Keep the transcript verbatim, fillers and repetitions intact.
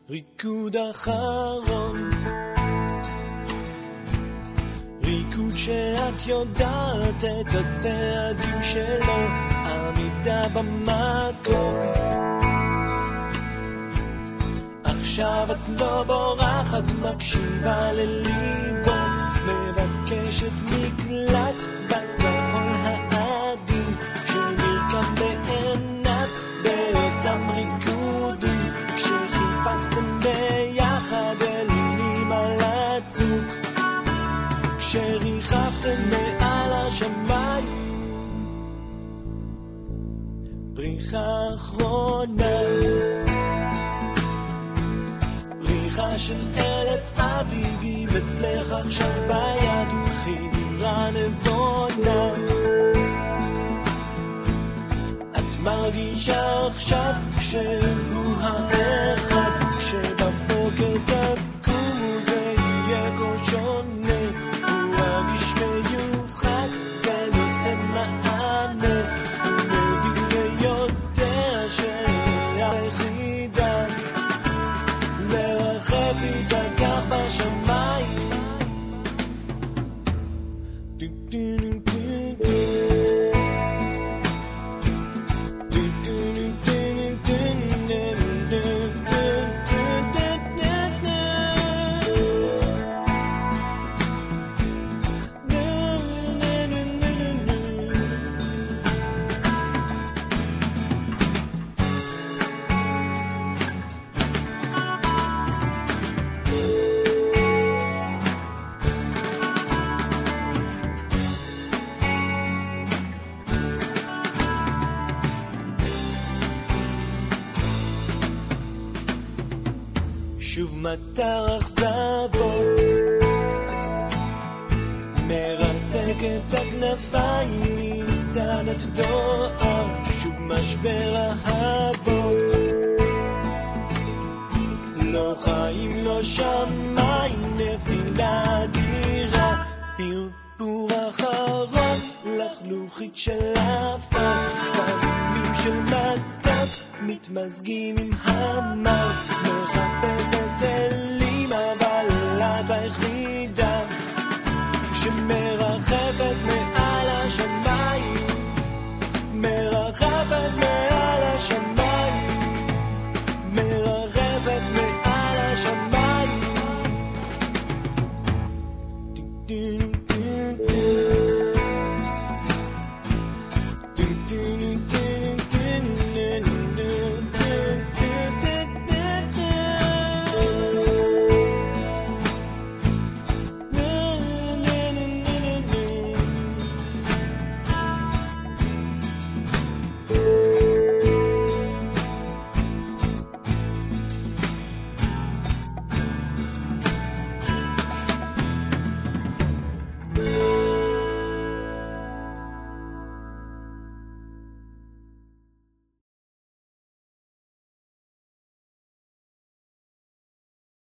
ריקוד אחרון, ריקוד שאת יודעת את הצעדים שלו, עמידה במקום. עכשיו את לא בורחת, מקשיבה לליבו, מבקשת מקלט בכחול העדין שנרקם בעיניו באותם ריקודים. כשחיפשתם ביחד אלילים על הצוק, כשריחפתם מעל השמיים, בריחה אחרונה, בריחה של אלף אביבים אצלך עכשיו ביד, בחירה נבונה. את מרגישה עכשיו שהוא האחד, כשבבוקר תקומו זה יהיה כל שונה, הוא רגיש מיוחד ונותן מענה, הוא מבין ויודע שהיחידה לרחב איתה כך בשמיים. דו דו דו דו שוב מטר אכזבות, מרסק את הכנפיים, ניתנת דואר, שוב משבר אהבות, לא חיים לא שמיים, נפילה אדירה, פרפור אחרון, לחלוכית של אפר, כתמים של מתוק מתמזגים עם המר, מחפשת